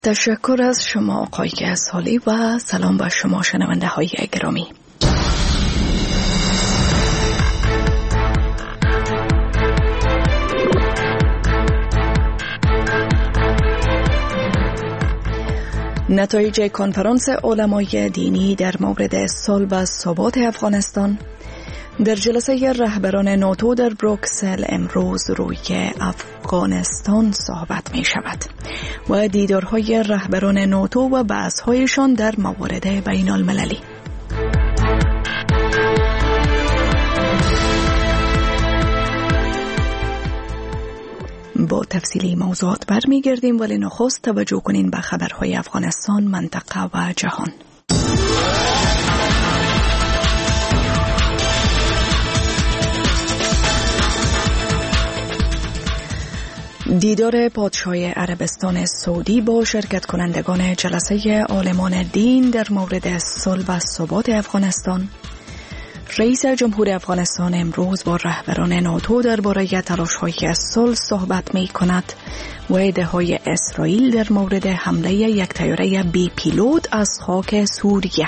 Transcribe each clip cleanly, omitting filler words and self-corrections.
تشکر از شما آقای اسحالی و سلام به شما شنونده های گرامی. نتایج کنفرانس علمای دینی در مورد صلح و ثبات افغانستان. در جلسه رهبران ناتو در بروکسل امروز روی افغانستان صحبت می شود و دیدارهای رهبران ناتو و بحث‌هایشان در موارد بین المللی. با تفصیلی موضوعات برمیگردیم، ولی نخست توجه کنین به خبرهای افغانستان، منطقه و جهان. دیدار پادشاه عربستان سعودی با شرکت کنندگان جلسه عالمان دین در مورد صلح و ثبات افغانستان. رئیس جمهور افغانستان امروز با رهبران ناتو درباره تلاش‌های صلح صحبت می‌کند و ادعاهای اسرائیل در مورد حمله یک طیاره بی پیلوت از خاک سوریه.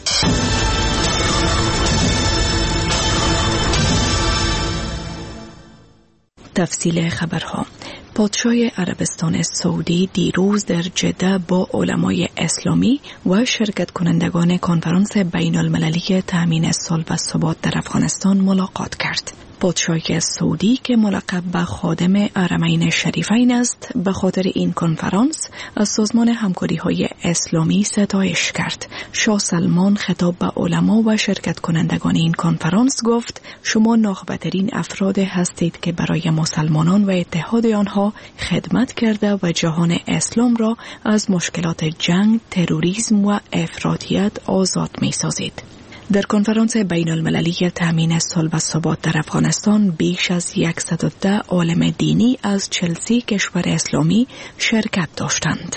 تفصیل خبرها. پادشاه عربستان سعودی دیروز در جده با علمای اسلامی و شرکت کنندگان کنفرانس بین المللی تأمین صلح و ثبات در افغانستان ملاقات کرد. پادشاه سعودی که ملقب به خادم حرمین شریفین است، به خاطر این کنفرانس از سازمان همکاری‌های اسلامی ستایش کرد. شاه سلمان خطاب به علما و شرکت کنندگان این کنفرانس گفت: شما ناخبه‌ترین افراد هستید که برای مسلمانان و اتحاد آنها خدمت کرده و جهان اسلام را از مشکلات جنگ، تروریسم و افراطیت آزاد می‌سازید. در کنفرانس بین المللی تأمین صلح و ثبات در افغانستان بیش از 110 عالم دینی از 40 کشور اسلامی شرکت داشتند.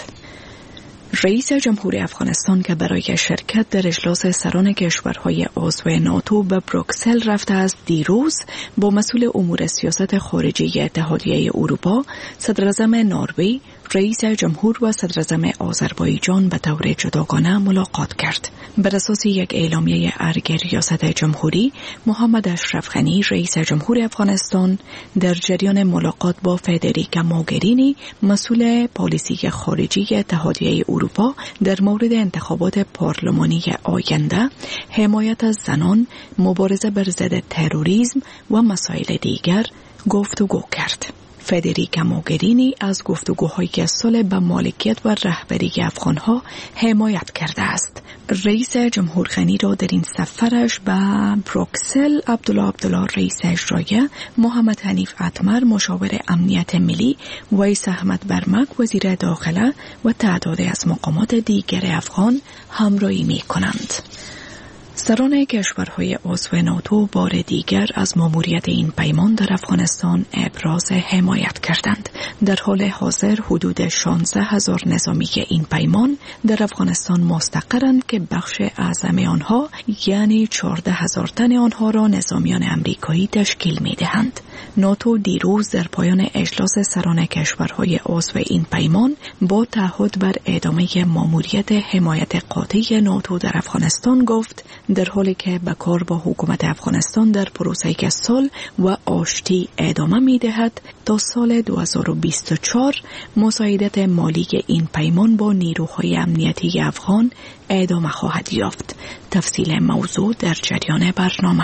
رئیس جمهور افغانستان که برای شرکت در اجلاس سران کشورهای عضو ناتو به بروکسل رفته است، دیروز با مسئول امور سیاست خارجی اتحادیه اروپا، صدراعظم نروژ، رئیس جمهور و صدراعظم آذربایجان به طور جداگانه ملاقات کرد. بر اساس یک اعلامیه ارگ ریاست جمهوری، محمد اشرف غنی رئیس جمهور افغانستان در جریان ملاقات با فدریکا موگرینی مسئول پالیسی خارجی اتحادیه اروپا در مورد انتخابات پارلمانی آینده، حمایت از زنان، مبارزه بر ضد تروریسم و مسائل دیگر گفتگو کرد. فدریکا موگرینی از گفتگوهای صلح به مالکیت و رهبری افغانها حمایت کرده است. رئیس جمهور غنی را در این سفرش به بروکسل عبدالله رئیس اجرایی، محمد حنیف اتمر مشاور امنیت ملی، ویس احمد برمک وزیر داخله و تعدادی از مقامات دیگر افغان همراهی می کنند. سران کشورهای عضو ناتو بار دیگر از ماموریت این پیمان در افغانستان ابراز حمایت کردند. در حال حاضر حدود 16,000 نظامی این پیمان در افغانستان مستقرند که بخش اعظم آنها یعنی 14,000 تن آنها را نظامیان امریکایی تشکیل می دهند. ناتو دیروز در پایان اجلاس سران کشورهای عضو این پیمان با تعهد بر ادامه ماموریت حمایت قاطع ناتو در افغانستان گفت: در حالی که به کار با حکومت افغانستان در پروسه صلح و آشتی ادامه می دهد، تا سال 2024 مساعدت مالی این پیمان با نیروهای امنیتی افغان ادامه خواهد یافت. تفصیل موضوع در جریان برنامه.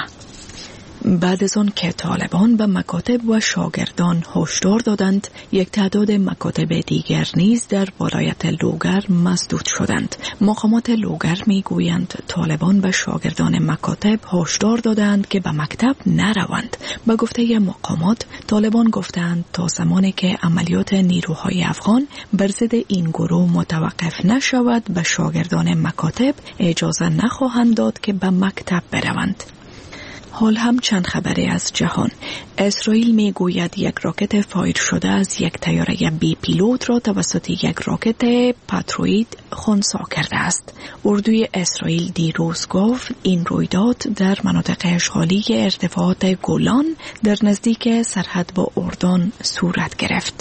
بعد از آن که طالبان به مکاتب و شاگردان هشدار دادند، یک تعداد مکاتب دیگر نیز در ولایت لوگر مسدود شدند. مقامات لوگر میگویند طالبان به شاگردان مکاتب هشدار دادند که به مکتب نروند. به گفته مقامات، طالبان گفتند تا زمانی که عملیات نیروهای افغان بر ضد این گروه متوقف نشود، به شاگردان مکاتب اجازه نخواهند داد که به مکتب بروند. حال هم چند خبری از جهان. اسرائیل میگوید یک راکت فایر شده از یک طیاره بی پیلوت را توسط یک راکت پاتروید خنثی کرده است. اردوی اسرائیل دیروز گفت این رویداد در مناطق اشغالی ارتفاعات گولان در نزدیک سرحد با اردن صورت گرفت.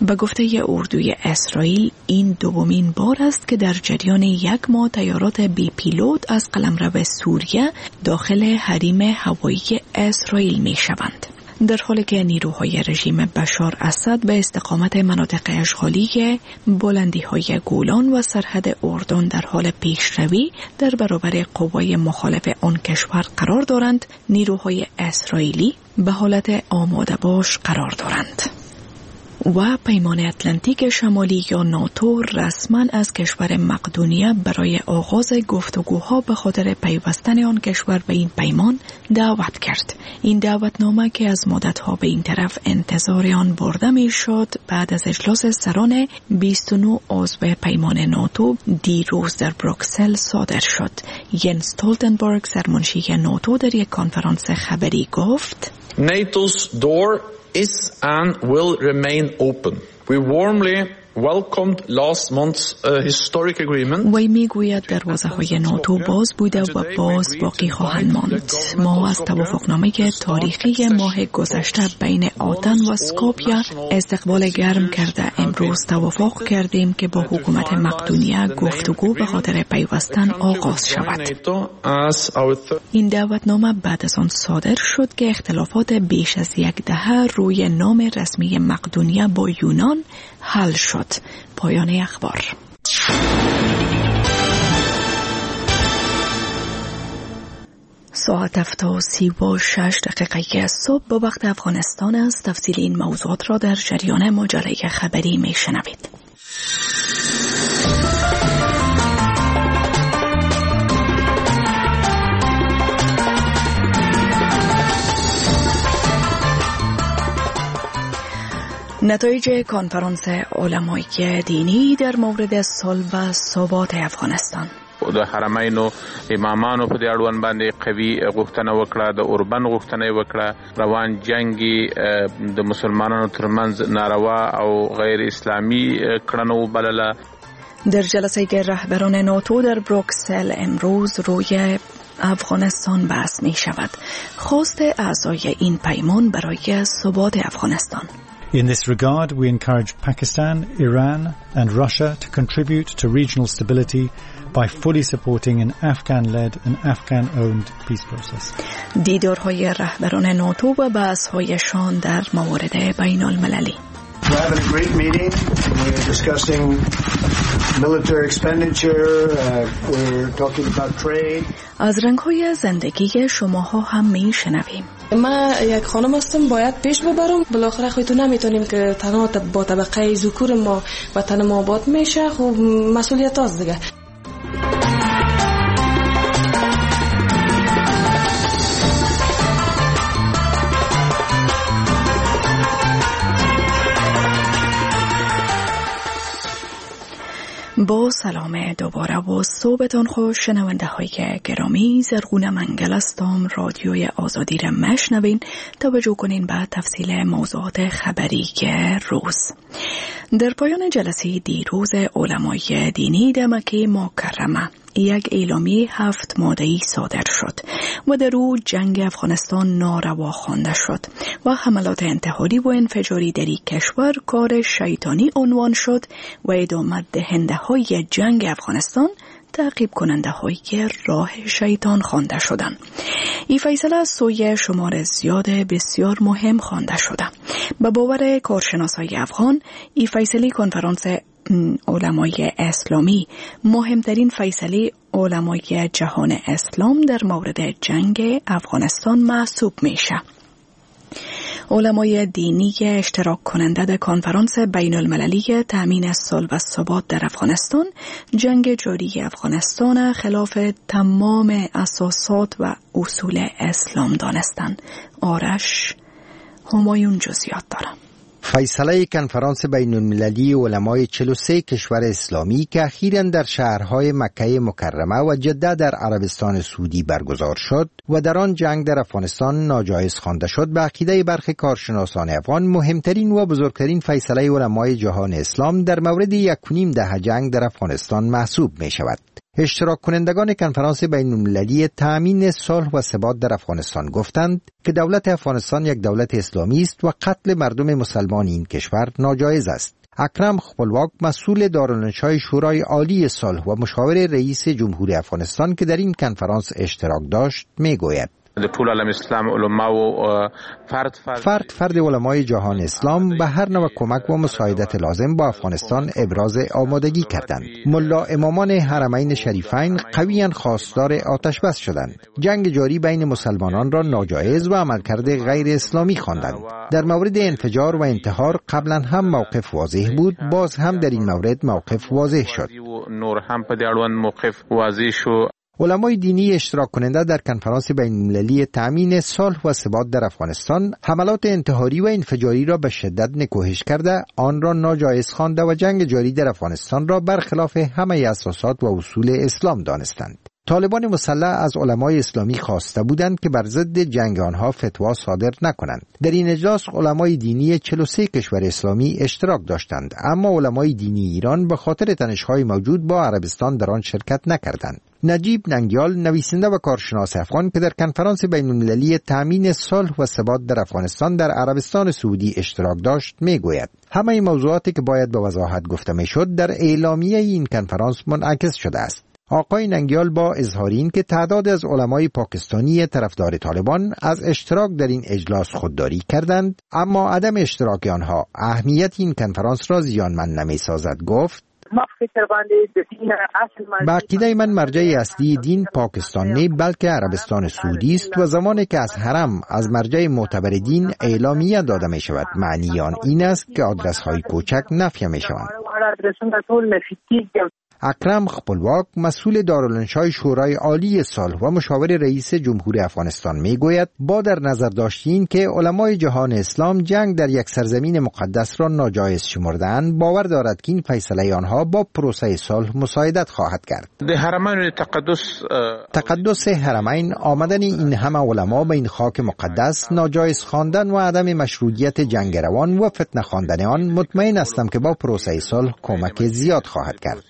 به گفته اردوی اسرائیل این دومین بار است که در جریان یک ماه طیارات بی پیلوت از قلمرو سوریه داخل حریم هوایی اسرائیل می شوند. در حالی که نیروهای رژیم بشار اسد به استقامت مناطق اشغالی بلندی‌های گولان و سرحد اردن در حال پیشروی در برابر قوای مخالف آن کشور قرار دارند، نیروهای اسرائیلی به حالت آماده باش قرار دارند. و پیمان اتلانتیک شمالی یا ناتو رسما از کشور مقدونیه برای آغاز گفتگوها به خاطر پیوستن آن کشور به این پیمان دعوت کرد. این دعوتنامه که از مدتها به این طرف انتظار آن برده می شد بعد از اجلاس سران 29 عضو پیمان ناتو دیروز در بروکسل صادر شد. ینس استولتنبرگ سرمنشی ناتو در یک کنفرانس خبری گفت NATO's door is and will remain open. We warmly welcomed last month's historic agreement. وی میگوید دروازه‌های ناتو باز بوده و باز باقی خواهند ماند. ما از توافقنامه تاریخی ماه گذشته بین آتن و اسکوپیه استقبال گرم کرده امروز توافق کردیم که با حکومت مقدونیه گفتگو به خاطر پیوستن آغاز شود. این دعوتنامه بعد از آن صادر شد که اختلافات بیش از یک دهه روی نام رسمی مقدونیه با یونان حل شد. پایان اخبار. ساعت 7:36 صبح با وقت افغانستان است. تفصیل این موضوعات را در جریان مجله خبری می شنوید. نتایج کنفرانس علمای دینی در مورد صلح و ثبات افغانستان. د حرمینو امامانو په دې اړوند باندې قوي غوښتنه وکړه، د اوربن غوښتنه وکړه، روان جنگي د مسلمانانو ترمنځ ناروا او غیر اسلامی کړنو بلله. در جلسه رهبران ناتو در بروکسل امروز روی افغانستان بحث می شود. خواست اعضای این پیمان برای ثبات افغانستان. In this regard, we encourage Pakistan, Iran and Russia to contribute to regional stability by fully supporting an Afghan-led and Afghan-owned peace process. دیدارهای رهبران ناتو و بحث‌هایشان در موارد بین‌المللی. We're having a great meeting. We're discussing military expenditure. We're talking about trade. از رنگ‌های زندگی شماها هم می‌شنویم. من یک خانم هستم، باید پیش ببرم. بالاخره خودتون نمیتونیم که تنها با طبقه ذکور ما وطن ما آباد میشه. خب مسئولیت هست دیگه. با سلام دوباره و صبحتون خوش شنونده های گرامی. زرغونه منگل هستم. رادیوی آزادی را مشنوین. توجه کنین به تفصیل موضوعات خبری که روز. در پایان جلسه دیروز علمای دینی در مکه مکرمه یک اعلامیه 7 ماده‌ای صادر شد و در او جنگ افغانستان ناروا خوانده شد و حملات انتحاری و انفجاری در این کشور کار شیطانی عنوان شد و ادامه دهنده های جنگ افغانستان تعقیب کننده هایی که راه شیطان خوانده شدند. این فیصله از سوی شمار زیاد بسیار مهم خوانده شده. به باور کارشناسای افغان، این فیصله کنفرانس علمای اسلامی مهمترین فیصله علمای جهان اسلام در مورد جنگ افغانستان محسوب میشه. علمای دینی اشتراک کننده در کنفرانس بین المللی تامین صلح و ثبات در افغانستان جنگ جاری افغانستان خلاف تمام اساسات و اصول اسلام دانستند. آرش همایون جزئیات دارم. فیصله کنفرانس بین المللی علمای 43 کشور اسلامی که اخیراً در شهرهای مکه مکرمه و جده در عربستان سعودی برگزار شد و در آن جنگ در افغانستان ناجایز خوانده شد، به عقیده برخی کارشناسان افغان مهمترین و بزرگترین فیصله علمای جهان اسلام در مورد 1.5 دهه جنگ در افغانستان محسوب می شود. اشتراک کنندگان کنفرانس بین المللی تأمین صلح و ثبات در افغانستان گفتند که دولت افغانستان یک دولت اسلامی است و قتل مردم مسلمان این کشور ناجایز است. اکرم خپلواک، مسئول دارالانشای شورای عالی صلح و مشاور رئیس جمهوری افغانستان که در این کنفرانس اشتراک داشت، میگوید د ټول عالم اسلام علماو فرد علمای جهان اسلام به هر نوع کمک و مساعدت لازم با افغانستان ابراز آمادگی کردند. ملا امامان حرمین شریفین قویاً خواستار آتش بس شدند. جنگ جاری بین مسلمانان را ناجایز و عملکرد غیر اسلامی خواندند. در مورد انفجار و انتحار قبلا هم موقف واضح بود، باز هم در این مورد موقف واضح شد. نور هم په دې اړوند موقف واضح شو. علمای دینی اشتراک کننده در کنفرانس بین المللی تأمین صلح و ثبات در افغانستان حملات انتحاری و انفجاری را به شدت نکوهش کرده، آن را ناجایز خوانده و جنگ جاری در افغانستان را برخلاف همه اساسات و اصول اسلام دانستند. طالبان مسلح از علمای اسلامی خواسته بودند که بر ضد جنگ آنها فتوا صادر نکنند. در این اجلاس علمای دینی 43 کشور اسلامی اشتراک داشتند، اما علمای دینی ایران به خاطر تنش‌های موجود با عربستان در آن شرکت نکردند. نجیب ننگیال، نویسنده و کارشناس افغان که در کنفرانس بین المللی تأمین صلح و ثبات در افغانستان در عربستان سعودی اشتراک داشت، میگوید همه موضوعاتی که باید به وضاحت گفته میشد در اعلامیه این کنفرانس منعکس شده است. آقای ننگیال با اظهار این که تعداد از علمای پاکستانی طرفدار طالبان از اشتراک در این اجلاس خودداری کردند، اما عدم اشتراک آنها اهمیت این کنفرانس را زیانمند نمی‌سازد. گفت با عقیده من مرجع اصلی دین پاکستان نه بلکه عربستان سعودی است و زمانی که از حرم از مرجع معتبر دین اعلامیه داده می شود، معنی آن این است که آدرس های کوچک نفی می شوند. اکرم خپلواک، مسئول دارالانشای شورای عالی صلح و مشاور رئیس جمهوری افغانستان میگوید با در نظر داشتین که علمای جهان اسلام جنگ در یک سرزمین مقدس را ناجایز شمردند، باور دارد که این فیصله آنها با پروسه صلح مساعدت خواهد کرد. تقدس حرمین، آمدن این همه علما به این خاک مقدس، ناجایز خواندن و عدم مشروعیت جنگ روان و فتنه خواندن آن، مطمئن هستم که با پروسه صلح کمک زیاد خواهد کرد.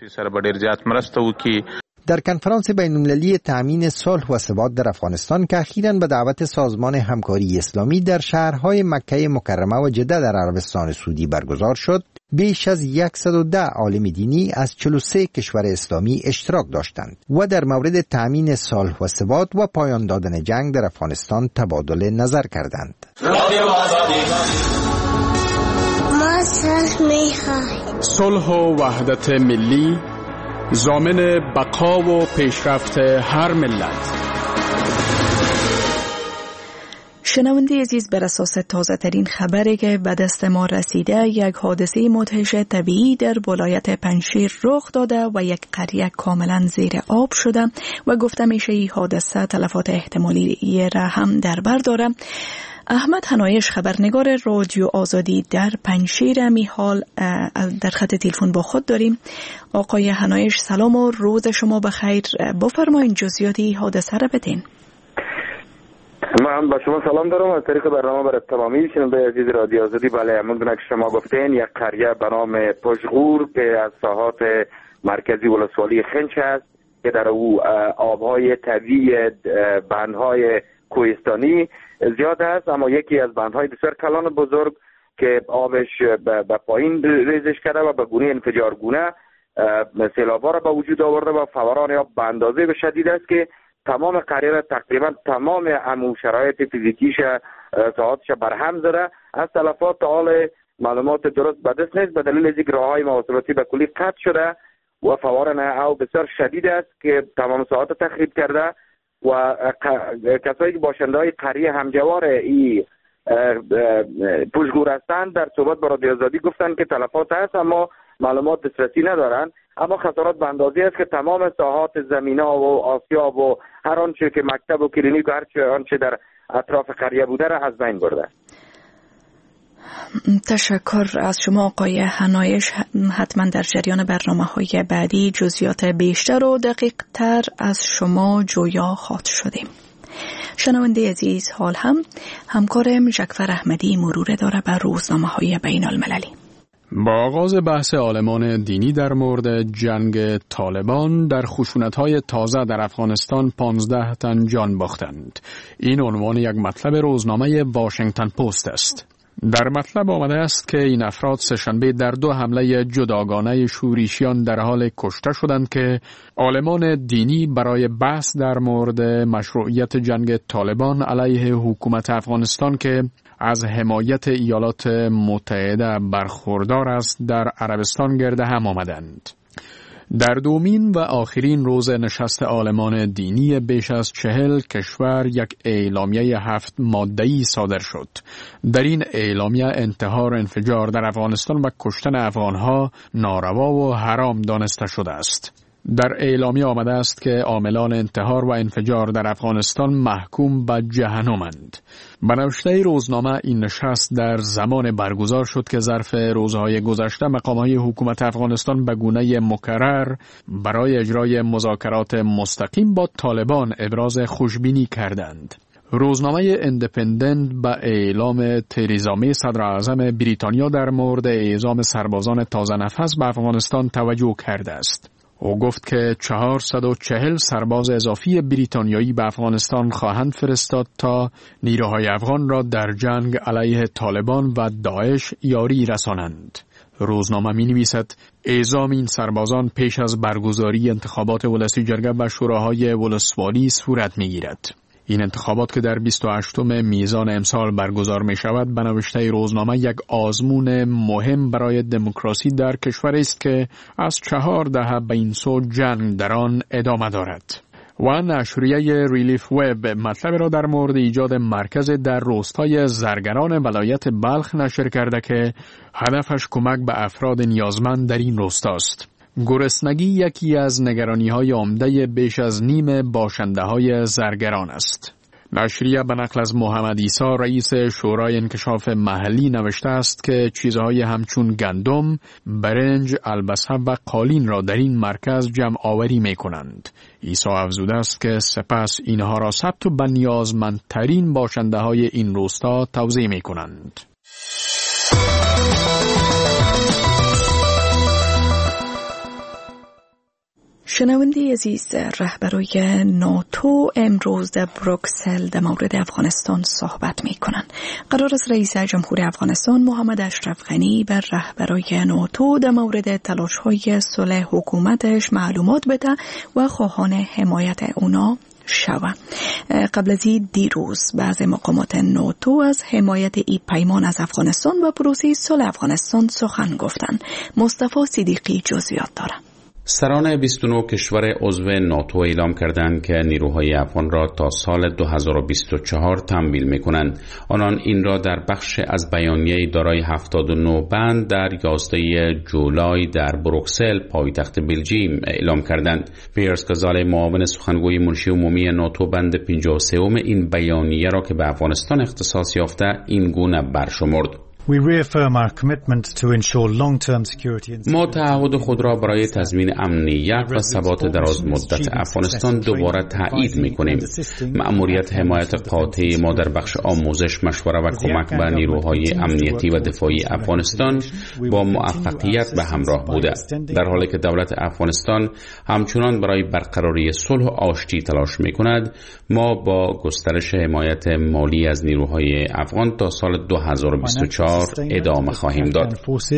در کنفرانس بین المللی تأمین صلح و ثبات در افغانستان که اخیراً به دعوت سازمان همکاری اسلامی در شهرهای مکه مکرمه و جده در عربستان سعودی برگزار شد، بیش از 110 عالم دینی از 43 کشور اسلامی اشتراک داشتند و در مورد تأمین صلح و ثبات و پایان دادن جنگ در افغانستان تبادل نظر کردند. ما صلح می‌خواهیم. صلح و وحدت ملی ضامن بقا و پیشرفت هر ملت. شنونده عزیز، بر اساس تازه ترین خبری که به دست ما رسیده، یک حادثه مدهش طبیعی در ولایت پنجشیر رخ داده و یک قریه کاملا زیر آب شده و گفته میشه این حادثه تلفات احتمالی را هم در بر داره. احمد حنایش، خبرنگار رادیو آزادی در پنجشیر، می حال در خط تلفن با خود داریم. آقای حنایش، سلام و روز شما بخیر. بفرمایید جزئیات حادثه را بدین. من با شما سلام دارم از طریق برنامه برای تمامی شنونده عزیز رادیو آزادی. بله، همونطور که شما گفتین، یک قریه به نام پشغور که از ساحات مرکزی ولسوالی خنچ است که در او آبهای طبیعی بندهای کوهستانی زیاد است، اما یکی از بندهای بسیار کلان بزرگ که آبش به پایین ریزش کرده و به گونه انفجارگونه سیلاب‌ها را به وجود آورده و فوران آب به اندازه به شدید است که تمام قریه را تقریبا تمام همون شرایط فیزیکیش ساعاتش برهم زده. از تلفات تا حال معلومات درست به دست نیست، به دلیل از اینکه راههای مواصلاتی به کلی قطع شده و فوران آب بسیار شدید است که تمام ساعات تخریب کرده و کسایی که باشنده‌های قریه همجوار این پشگور هستند در صحبت با رادیو آزادی گفتند که تلفات هست اما معلومات دسترسی ندارند، اما خسارات به اندازه‌ای است که تمام ساحات زمینا و آسیاب و هر آنچه که مکتب و کلینیک و هر آنچه در اطراف قریه بوده را از بین برده. تشکر از شما آقای حنایش. حتما در جریان برنامه‌های بعدی جزئیات بیشتر و دقیق تر از شما جویا خواهد شدیم. شنونده عزیز، همکارم جعفر احمدی مرور داره بر روزنامه‌های بین المللی. با آغاز بحث عالمان دینی در مورد جنگ طالبان در خشونت‌های تازه در افغانستان 15 تن جان باختند. این عنوان یک مطلب روزنامه واشنگتن پست است. در مطلب آمده است که این افراد سه‌شنبه در 2 حمله جداگانه شورشیان در حال کشته شدند که عالمان دینی برای بحث در مورد مشروعیت جنگ طالبان علیه حکومت افغانستان که از حمایت ایالات متحده برخوردار است در عربستان گرد هم آمدند. در دومین و آخرین روز نشست عالمان دینی بیش از 40 کشور یک اعلامیه 7 ماده‌ای صادر شد. در این اعلامیه انتحار انفجار در افغانستان و کشتن افغانها ناروا و حرام دانسته شده است. در اعلامیه آمده است که عاملان انتحار و انفجار در افغانستان محکوم به جهنمند. به نوشته روزنامه این نشست در زمان برگزار شد که ظرف روزهای گذشته مقام‌های حکومت افغانستان به گونه مکرر برای اجرای مذاکرات مستقیم با طالبان ابراز خوشبینی کردند. روزنامه اندپندنت به اعلام تریزا می صدر اعظم بریتانیا در مورد اعزام سربازان تازه نفس به افغانستان توجه کرده است. او گفت که 440 سرباز اضافی بریتانیایی به افغانستان خواهند فرستاد تا نیروهای افغان را در جنگ علیه طالبان و داعش یاری رسانند. روزنامه می نویسد اعزام این سربازان پیش از برگزاری انتخابات ولسی جرگه و شوراهای ولسوالی صورت می گیرد. این انتخابات که در 28 میزان امسال برگزار می شود به نوشته روزنامه یک آزمون مهم برای دموکراسی در کشور است که از 4 دهه به این سو جنگ در آن ادامه دارد. و نشریه ریلیف وب مطلب را در مورد ایجاد مرکز در روستای زرگران ولایت بلخ نشر کرده که هدفش کمک به افراد نیازمند در این روستاست. گرسنگی یکی از نگرانی‌های عمده بیش از نیم باشنده‌های زرگران است. نشریه به نقل از محمد عیسی رئیس شورای انکشاف محلی نوشته است که چیزهای همچون گندم، برنج، البسه و قالین را در این مرکز جمع آوری می کنند. عیسی افزوده است که سپس اینها را ثبت به نیازمندترین باشنده‌های این روستا توزیع می کنند. شنونده عزیز، رهبرای ناتو امروز در بروکسل در مورد افغانستان صحبت می کنند. قرار است رئیس جمهور افغانستان محمد اشرف غنی بر رهبرای ناتو در مورد تلاش‌های صلح حکومتش معلومات بده و خواهان حمایت اونا شود. قبل از این دیروز بعض مقامات ناتو از حمایت این پیمان از افغانستان و پروسه صلح افغانستان سخن گفتند. مصطفی صدیقی جزئیات دارد. سران 29 کشور عضو ناتو اعلام کردند که نیروهای افغان را تا سال 2024 تمویل می‌کنند. آنان این را در بخش از بیانیه دارای 79 بند در 11 جولای در بروکسل پایتخت بلژیم اعلام کردند. پیرس کازال معاون سخنگوی منشی عمومی ناتو بند 53 این بیانیه را که به افغانستان اختصاص یافته این گونه برشمرد: We reaffirm our commitment to ensure long-term security and ما تعهد خود را برای تضمین امنیت و ثبات دراز مدت افغانستان دوباره تایید می‌کنیم. مأموریت حمایت قاطع ما در بخش آموزش، مشوره و کمک به نیروهای امنیتی و دفاعی افغانستان با موفقیت به همراه بوده، در حالی که دولت افغانستان همچنان برای برقراری صلح و آشتی تلاش می‌کند. ما با گسترش حمایت مالی از نیروهای افغان تا سال 2024 ادامه خواهیم داد.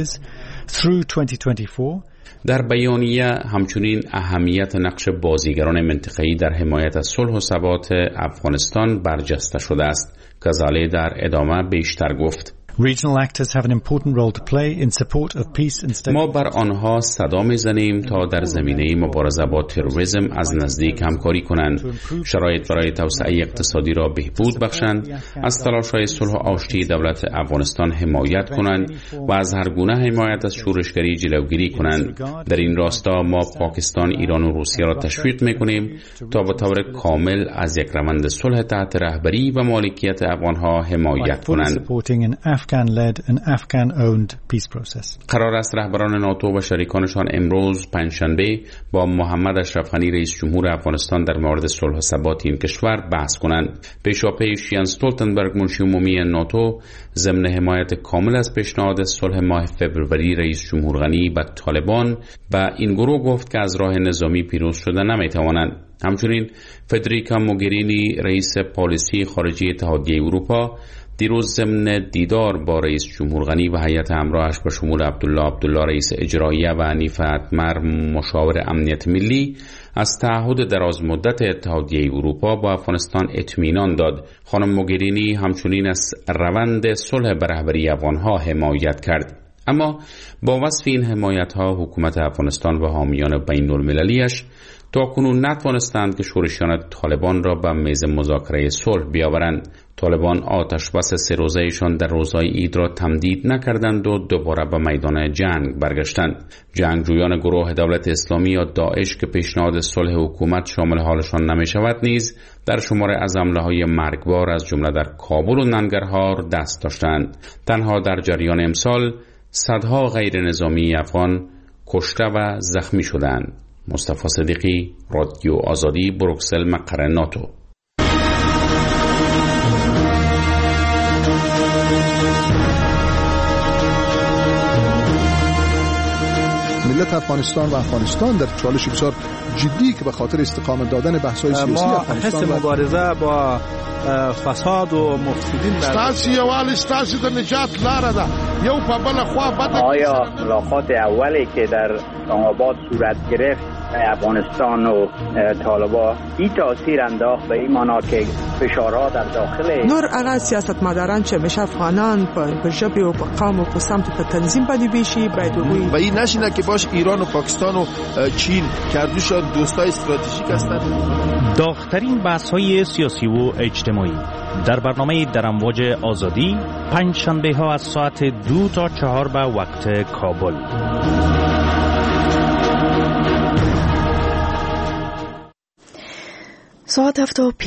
در بیانیه همچنین اهمیت نقش بازیگران منطقه‌ای در حمایت از صلح و ثبات افغانستان برجسته شده است. کازاله در ادامه بیشتر گفت: Regional actors have an important role to play in support of peace and stability. ما بر آنها صدا می‌زنیم تا در زمینه مبارزه با تروریسم از نزدیک همکاری کنند، شرایط برای توسعه اقتصادی را بهبود بخشند، از تلاش‌های صلح و آشتی دولت افغانستان حمایت کنند و از هر گونه حمایت از شورشگری جلوگیری کنند. در این راستا ما پاکستان، ایران و روسیه را تشویق می‌کنیم تا به طور کامل از یک روند صلح تحت رهبری و مالکیت افغان‌ها حمایت کنند. Afghan-led and Afghan-owned peace process. قرار است رهبران ناتو و شریکانشان امروز پنجشنبه با محمد اشرف غنی رئیس جمهور افغانستان در مورد صلح و ثبات این کشور بحث کنند. پیشواپی یانس استولتنبرگ منشی عمومی ناتو ضمن حمایت کامل از پیشنهاد صلح ماه فوریه رئیس جمهور غنی با طالبان و این گروه گفت که از راه نظامی پیروز شدن نمیتوانند. همچنین فدریکا موگرینی رئیس پالیسی خارجی اتحادیه اروپا دیروز ضمن دیدار با رئیس جمهور غنی و هیئت همراهش به شمول عبدالله رئیس اجراییه و حنیف اتمر مشاور امنیت ملی از تعهد دراز مدت اتحادیه اروپا با افغانستان اطمینان داد. خانم موگرینی همچنین از روند صلح به رهبری افغانها حمایت کرد. اما با وصف این حمایت‌ها حکومت افغانستان و حامیان بین‌المللی‌اش تاکنون نتوانستند که شورشیان طالبان را به میز مذاکره صلح بیاورند. طالبان آتش بس 3 روزه‌شان در روزهای عید را تمدید نکردند و دوباره به میدان جنگ برگشتند. جنگجویان گروه دولت اسلامی یا داعش که پیشنهاد صلح حکومت شامل حالشان نمی شود نیز در شمار از حمله‌های مرگبار از جمله در کابل و ننگرهار دست داشتند. تنها در جریان امسال صدها غیر نظامی افغان کشته و زخمی شدند. مصطفی صدیقی، رادیو آزادی، بروکسل، مقر ناتو. ملت افغانستان و افغانستان در چالش بسیار جدی که به خاطر استقامت دادن بحث‌های سیاسی افغانستان ما مبارزه با فساد و مفسدین ستاسو یوال ستاسو د نجات لاره ده یو په بل خوا بده. آیا اختلافات اولی که در آباد صورت گرفت افغانستان و طالبان این تاثیر انداخت به این معنا که فشارها در داخل نور اغا سیاستمداران چه میشه افغانان په ژبه او په قوم او په سمت په تنظیم باندې بشي باید وي و این نشینه که باش ایران و پاکستان و چین کردوشان دوستای استراتژیک هستند. داغ‌ترین بحث‌های سیاسی و اجتماعی در برنامه در امواج آزادی پنجشنبه‌ها از ساعت 2 تا 4 به وقت کابل. ساعت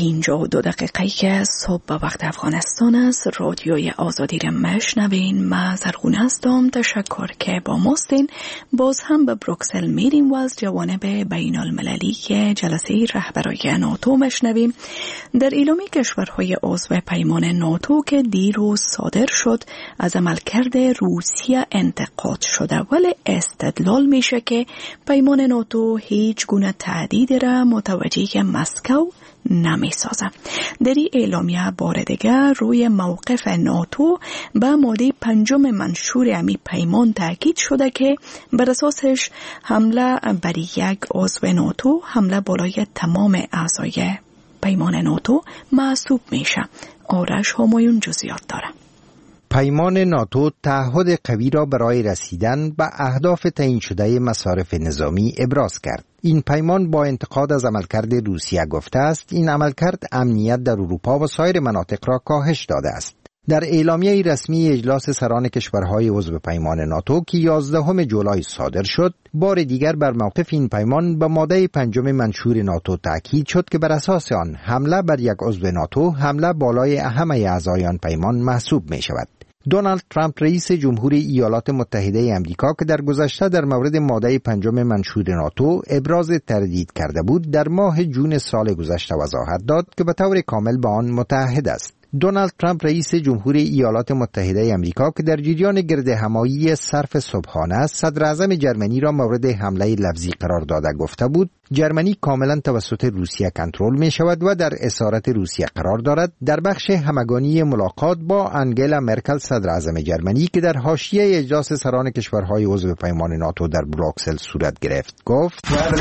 7:52 که صبح به وقت افغانستان است. رادیوی آزادی را مشنوین. من زرغونه هستم. تشکر که با ماستین. باز هم به بروکسل میریم و از جوانب بین المللی که جلسه رهبرای ناتو مشنویم. در اعلامی کشورهای عضو پیمان ناتو که دیروز صادر شد از عملکرد روسیه انتقاد شده، ولی استدلال میشه که پیمان ناتو هیچ گونه تهدید را متوجه مسکو نمی سازه. در این اعلامیه بار دیگر روی موقف ناتو به ماده 5 منشور امی پیمان تاکید شده که بر اساسش حمله بر یک عضو ناتو حمله بالای تمام اعضای پیمان ناتو محسوب میشه. آرش همایون جزئیات داره. پیمان ناتو تعهد قوی را برای رسیدن به اهداف تعیین شده مصارف نظامی ابراز کرد. این پیمان با انتقاد از عملکرد روسیه گفته است این عملکرد امنیت در اروپا و سایر مناطق را کاهش داده است. در اعلامیه رسمی اجلاس سران کشورهای عضو پیمان ناتو که 11 جولای صادر شد، بار دیگر بر موقف این پیمان به ماده 5 منشور ناتو تاکید شد که بر اساس آن حمله بر یک عضو ناتو حمله بالای همه اعضایان پیمان محسوب می شود. دونالد ترامپ رئیس جمهوری ایالات متحده آمریکا که در گذشته در مورد ماده 5 منشور ناتو ابراز تردید کرده بود، در ماه جون سال گذشته وضاحت داد که به طور کامل با آن متحد است. دونالد ترامپ رئیس جمهوری ایالات متحده آمریکا که در جریان گرد همایی صرف صبحانه صدر اعظم جرمنی را مورد حمله لفظی قرار داده گفته بود جرمنی کاملا توسط روسیه کنترل می شود و در اسارت روسیه قرار دارد. در بخش همگانی ملاقات با انگلا مرکل صدر اعظم جرمنی که در حاشیه اجلاس سران کشورهای عضو پیمان ناتو در بروکسل صورت گرفت گفت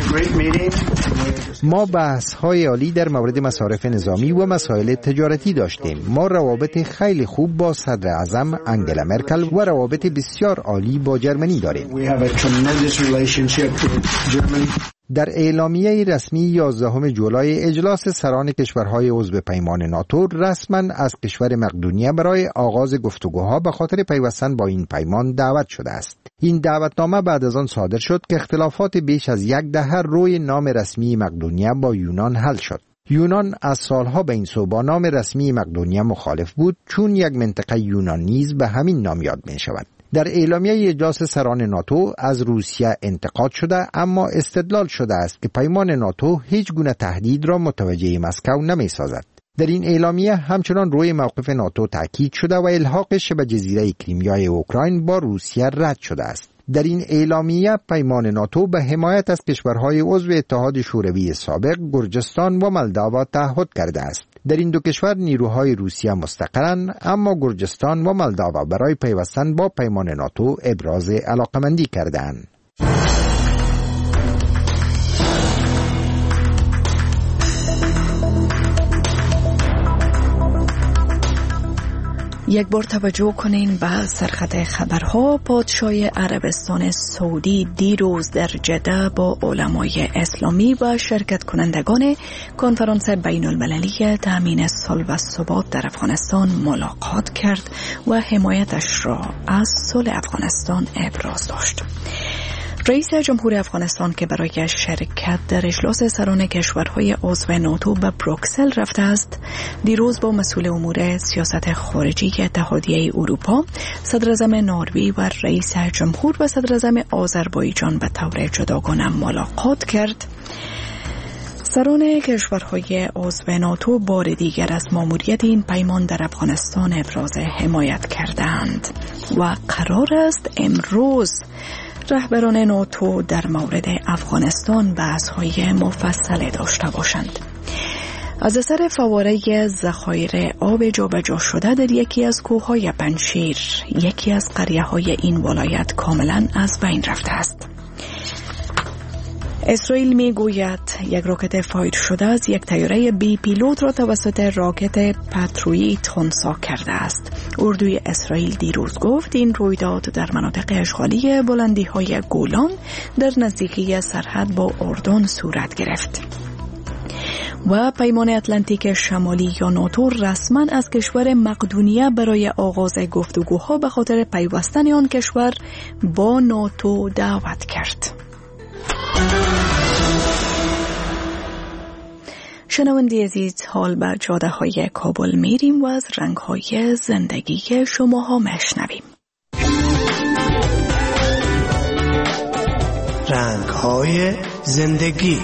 ما بحث‌های عالی در مورد مصارف نظامی و مسائل تجارتی داشتیم. ما روابط خیلی خوب با صدر اعظم انگلا مرکل و روابط بسیار عالی با جرمنی داریم. در اعلامیه رسمی 11 جولای اجلاس سران کشورهای عضو پیمان ناتو رسما از کشور مقدونیه برای آغاز گفتگوها به خاطر پیوستن با این پیمان دعوت شده است. این دعوتنامه بعد از آن صادر شد که اختلافات بیش از 10 روی نام رسمی مقدونیه با یونان حل شد. یونان از سالها به این سو با نام رسمی مقدونیه مخالف بود، چون یک منطقه یونان نیز به همین نام یاد می شود. در اعلامیه اجلاس سران ناتو از روسیه انتقاد شده، اما استدلال شده است که پیمان ناتو هیچ گونه تهدید را متوجه مسکو نمی سازد. در این اعلامیه همچنان روی موقف ناتو تاکید شده و الحاق شبه جزیره کریمیای اوکراین با روسیه رد شده است. در این اعلامیه پیمان ناتو به حمایت از کشورهای عضو اتحاد شوروی سابق گرجستان و مولداوا تعهد کرده است. در این دو کشور نیروهای روسیه مستقرند، اما گرجستان و مولداوا برای پیوستن با پیمان ناتو ابراز علاقمندی کردند. یک بار توجه کنین به سرخط خبرها. پادشاه عربستان سعودی دیروز در جده با علمای اسلامی و شرکت کنندگان کنفرانس بین المللی تامین صلح و ثبات در افغانستان ملاقات کرد و حمایتش را از صلح افغانستان ابراز داشت. رئیس جمهور افغانستان که برای شرکت در اجلاس سران کشورهای عضو ناتو به بروکسل رفته است، دیروز با مسئول امور سیاست خارجی اتحادیه اروپا، صدر اعظم نروژ و رئیس جمهور و صدر اعظم آذربایجان به طور جداگانه ملاقات کرد. سران کشورهای عضو ناتو بار دیگر از ماموریت این پیمان در افغانستان ابراز حمایت کردند و قرار است امروز رهبران ناتو در مورد افغانستان بحث‌های مفصل داشته باشند. از اثر فواره ذخایر آب جابجا شده در یکی از کوههای پنجشیر، یکی از قریه‌های این ولایت کاملا از بین رفته است. اسرائیل می گوید یک راکت فایر شده از یک طیاره بی پیلوت را توسط راکت پترویت خنثی کرده است. اردوی اسرائیل دیروز گفت این رویداد در مناطق اشغالی بلندی‌های گولان در نزدیکی سرحد با اردن صورت گرفت. و پیمان اتلانتیک شمالی یا ناتو رسما از کشور مقدونیه برای آغاز گفتگوها به خاطر پیوستن آن کشور با ناتو دعوت کرد. شنونده عزیز، حال به جاده های کابل میریم و از رنگ های زندگی شما ها مشنویم. رنگ های زندگی.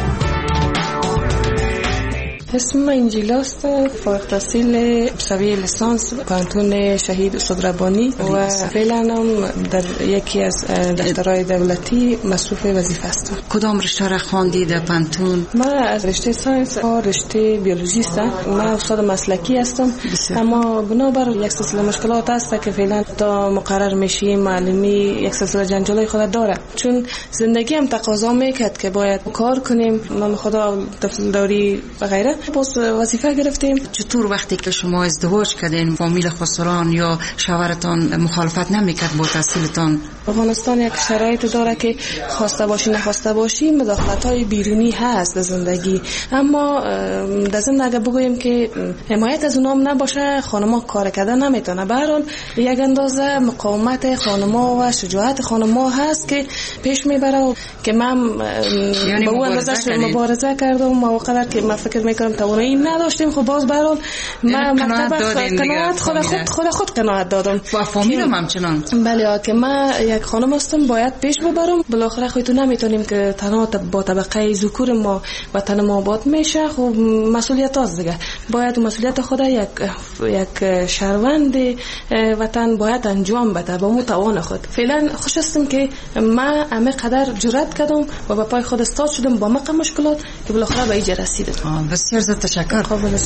اسم من انجیلاست، فارغ التحصیل سویه لیسانس پانتون شهید استاد ربانی و فعلا هم در یکی از دفترهای دولتی مصروف وظیفه هستم. کدام رشته را خواندی در پانتون؟ من از رشته ساینس و رشته بیولوژی هستم. من استاد مسلکی هستم، اما بنابر یک سلسله مشکلات هست که فعلا تا مقرر میشی معلمی یک سلسله جنجالای خود داره، چون زندگی هم تقاضا میکرد که باید کار کنیم. من خدا دفتر داری و غیره باز وظیفه گرفتیم. چطور وقتی که شما ازدواج کردین فامیل خسران یا شوهرتان مخالفت نمیکرد با تحصیلتان؟ افغانستان یک شرایط داره که خواسته باشی نخواسته باشی مداخلت‌های بیرونی هست در زندگی، اما در ضمن اگه بگوییم که حمایت از اونام نباشه خانم‌ها کار کردن نمیتونه. به هر حال یک اندازه مقاومت خانم‌ها و شجاعت خانم‌ها هست که پیش میبره که من به اون اندازه مبارزه کردم. مواقع که من فکر میکنم توانایی نداشتیم، خب باز به هر حال من قناعت خود قناعت دادم و فامیلم همچنان. بله که من یک خانم هستم باید پیش ببرم. بالاخره خودتون نمیتونیم که تنها با طبقه ذکور ما وطن ما آباد میشه. خب مسئولیت هست دیگه، باید مسئولیت خود یک شهروند وطن باید انجام بده با مو توان خود. فعلا خوش هستم که من همه قدر جرأت کردم و با پای خود استاد شدم با مقام مشکلات که بالاخره به اینجا رسیدم. بسیار زیاد تشکر.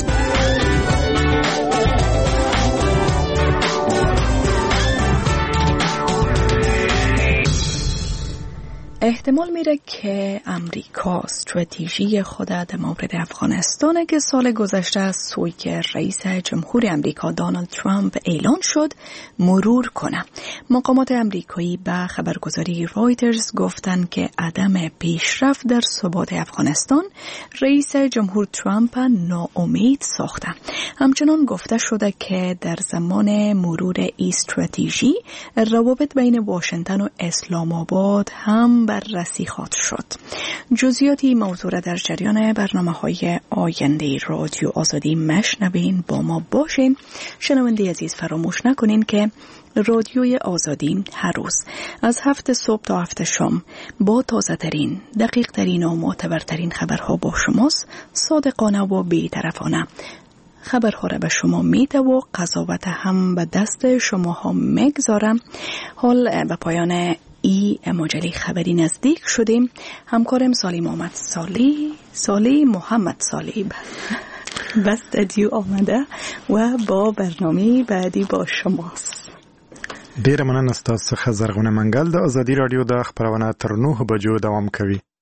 احتمال میره که امریکا استراتژی خود در مورد افغانستان که سال گذشته از سوی رئیس جمهور امریکا دونالد ترامپ اعلان شد مرور کنه. مقامات امریکایی به خبرگزاری رایترز گفتن که عدم پیشرفت در ثبات افغانستان رئیس جمهور ترامپ ناامید ساخته. همچنان گفته شده که در زمان مرور این استراتژی روابط بین واشنگتن و اسلام آباد هم بررسی خواهد شد. جزئیاتی موضوع را در جریان برنامه‌های آینده رادیو آزادی مشنوین. با ما باشین. شنونده عزیز فراموش نکنین که رادیوی آزادی هر روز از 7 صبح تا 7 شام با تازه ترین، دقیق ترین و معتبرترین خبرها با شماست. صادقانه و بی‌طرفانه خبرها را به شما میده و قضاوت هم به دست شماها میگذارم. حال به پایان ای مجله خبری نزدیک شدیم. همکارم سالی محمد سالی به استودیو آمده و با برنامه بعدی با شماست. ډیره مننه ستاسو څخه. زرغونه منګل د ازادي رادیو د خبرونه تر 9 بجو دوام کوي.